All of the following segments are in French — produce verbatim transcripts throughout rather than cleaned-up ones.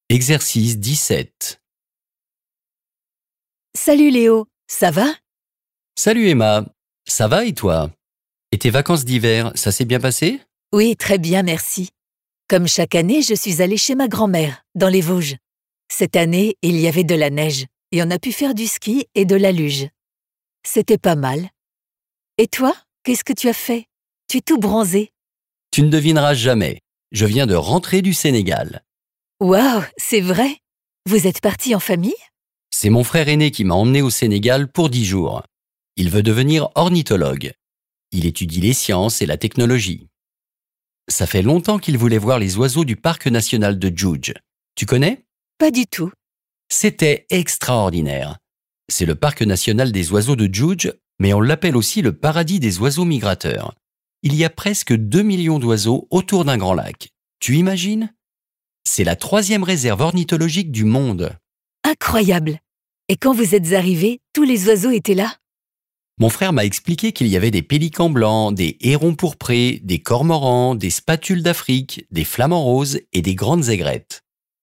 Exercice dix-sept. Salut Léo, ça va? Salut Emma, ça va et toi? Et tes vacances d'hiver, ça s'est bien passé? Oui, très bien, merci. Comme chaque année, je suis allée chez ma grand-mère, dans les Vosges. Cette année, il y avait de la neige et on a pu faire du ski et de la luge. C'était pas mal. Et toi, qu'est-ce que tu as fait? Tu es tout bronzé. Tu ne devineras jamais, je viens de rentrer du Sénégal. Waouh, c'est vrai? Vous êtes partis en famille? C'est mon frère aîné qui m'a emmené au Sénégal pour dix jours. Il veut devenir ornithologue. Il étudie les sciences et la technologie. Ça fait longtemps qu'il voulait voir les oiseaux du parc national de Djoudj. Tu connais? Pas du tout. C'était extraordinaire. C'est le parc national des oiseaux de Djoudj, mais on l'appelle aussi le paradis des oiseaux migrateurs. Il y a presque deux millions d'oiseaux autour d'un grand lac. Tu imagines? C'est la troisième réserve ornithologique du monde. Incroyable. Et quand vous êtes arrivés, tous les oiseaux étaient là? Mon frère m'a expliqué qu'il y avait des pélicans blancs, des hérons pourprés, des cormorans, des spatules d'Afrique, des flamants roses et des grandes aigrettes.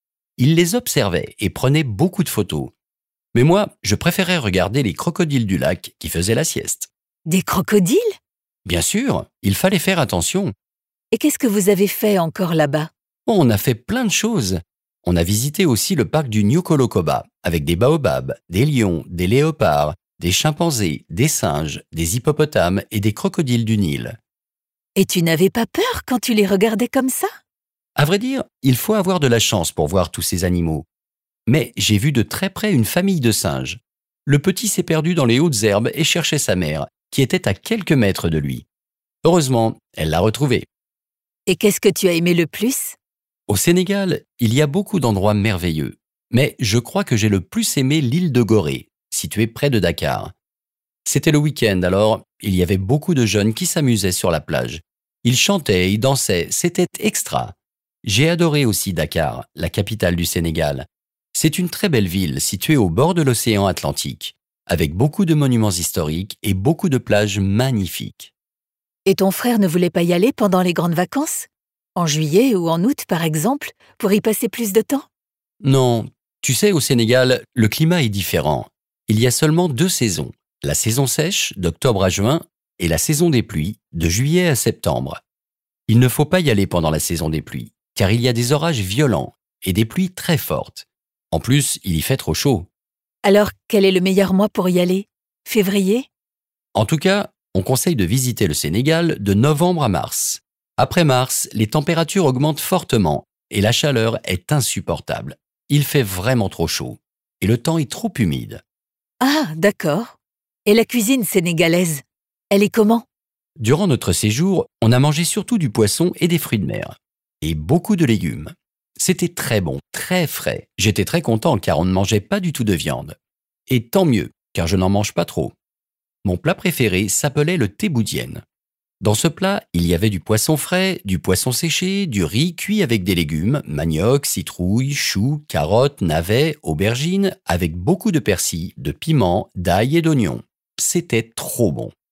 Il les observait et prenait beaucoup de photos. Mais moi, je préférais regarder les crocodiles du lac qui faisaient la sieste. Des crocodiles? Bien sûr, il fallait faire attention. Et qu'est-ce que vous avez fait encore là-bas? On a fait plein de choses. On a visité aussi le parc du Niokolo-Koba, avec des baobabs, des lions, des léopards, des chimpanzés, des singes, des hippopotames et des crocodiles du Nil. Et tu n'avais pas peur quand tu les regardais comme ça? À vrai dire, il faut avoir de la chance pour voir tous ces animaux. Mais j'ai vu de très près une famille de singes. Le petit s'est perdu dans les hautes herbes et cherchait sa mère, qui était à quelques mètres de lui. Heureusement, elle l'a retrouvé. Et qu'est-ce que tu as aimé le plus? Au Sénégal, il y a beaucoup d'endroits merveilleux. Mais je crois que j'ai le plus aimé l'île de Gorée, située près de Dakar. C'était le week-end, alors il y avait beaucoup de jeunes qui s'amusaient sur la plage. Ils chantaient, ils dansaient, c'était extra. J'ai adoré aussi Dakar, la capitale du Sénégal. C'est une très belle ville située au bord de l'océan Atlantique, avec beaucoup de monuments historiques et beaucoup de plages magnifiques. Et ton frère ne voulait pas y aller pendant les grandes vacances? En juillet ou en août, par exemple, pour y passer plus de temps? Non, tu sais, au Sénégal, le climat est différent. Il y a seulement deux saisons, la saison sèche, d'octobre à juin, et la saison des pluies, de juillet à septembre. Il ne faut pas y aller pendant la saison des pluies, car il y a des orages violents et des pluies très fortes. En plus, il y fait trop chaud. Alors, quel est le meilleur mois pour y aller? Février? En tout cas, on conseille de visiter le Sénégal de novembre à mars. Après mars, les températures augmentent fortement et la chaleur est insupportable. Il fait vraiment trop chaud et le temps est trop humide. Ah, d'accord. Et la cuisine sénégalaise, elle est comment? Durant notre séjour, on a mangé surtout du poisson et des fruits de mer. Et beaucoup de légumes. C'était très bon, très frais. J'étais très content car on ne mangeait pas du tout de viande. Et tant mieux, car je n'en mange pas trop. Mon plat préféré s'appelait le téboudienne. Dans ce plat, il y avait du poisson frais, du poisson séché, du riz cuit avec des légumes, manioc, citrouille, choux, carottes, navets, aubergines, avec beaucoup de persil, de piment, d'ail et d'oignons. C'était trop bon.